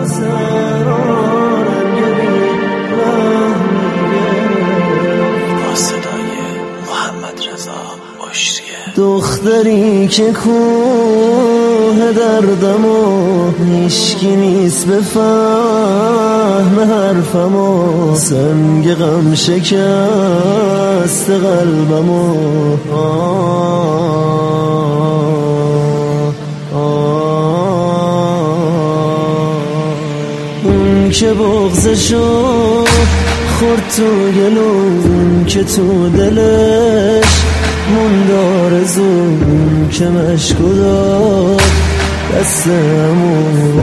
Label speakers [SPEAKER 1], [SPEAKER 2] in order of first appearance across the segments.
[SPEAKER 1] دختری که کوه دردم و هیشکی نیست به فهم حرفم و سنگ غم شکست قلبم و اون که بغضشو خورد تو گلون که تو دلش موند آرزون که مشکو داد دستمون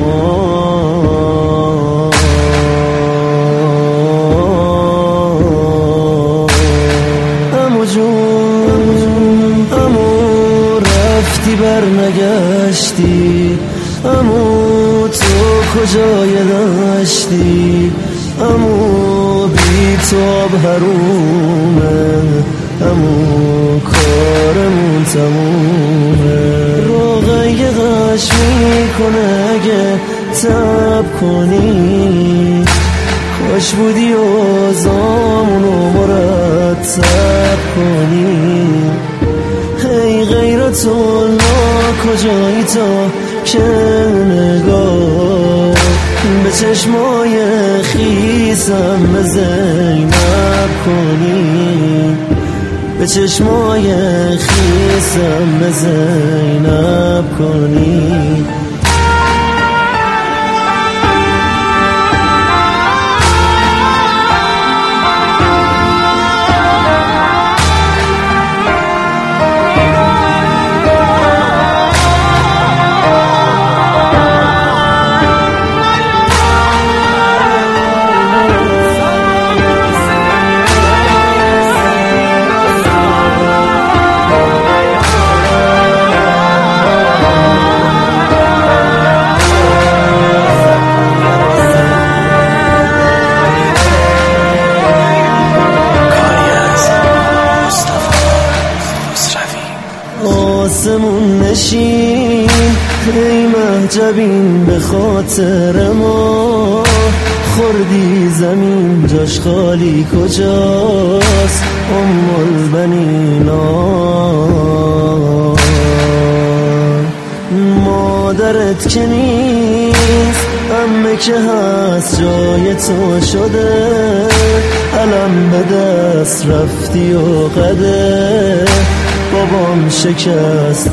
[SPEAKER 1] عمو جون عمو رفتی بر نگشتی عمو تو کجای داشتی عمو بی تو آب حرومه عمو کارمون تمومه روغای غش میکنه اگه تب کنی کاش بودی اوزامونو مرتب کنی هی غیرت الله کجایی تا که نگاه به چشمای خیسم به زینب کنی به چشمای خیسم به زینب کنی آسمون نشین ای مهجبین به خاطر ما خوردی زمین جاش خالی کجاست البنینا مادرت که نیست عمه که هست جای تو شده علم به دست رفتی و قده بابام شکست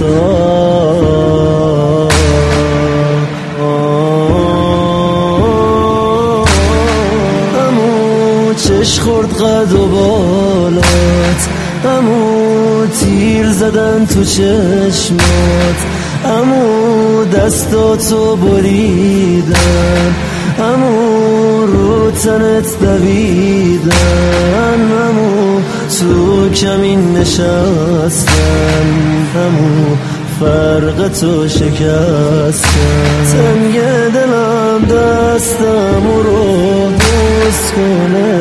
[SPEAKER 1] عمو چش خورد قد و بالات عمو تیر زدن تو چشمات عمو دستاتو بریدن عمو رو تنت دویدن عمو تو کمین نشستن عمو فرق تو شکستن تنگ دلم دستمو رو بوس کنه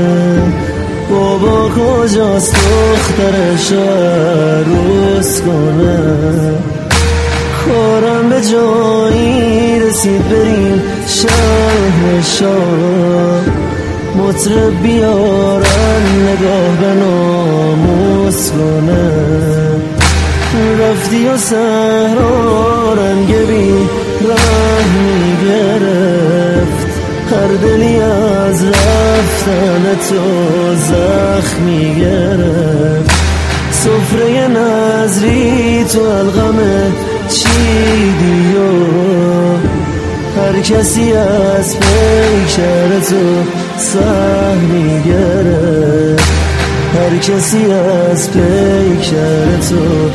[SPEAKER 1] بابا کجاست دخترش عروس کنه کارم به جایی رسید بریم شهر شاه مطرب بیارن نگاه به ناموس کنه رفتی و صحرا رنگ بی رنگ میگرفت هر دلی از رفتن تو زخمی گرفت سفره نظری تو الغمه چیدی و هر کسی از پیکر تو سهمی گرفت هر کسی از پیکر تو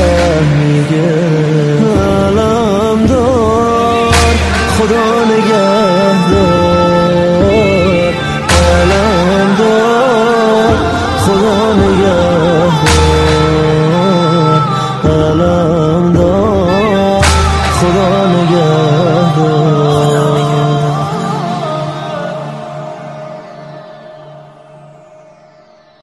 [SPEAKER 1] سهمی گرفت علم دار خدا نگه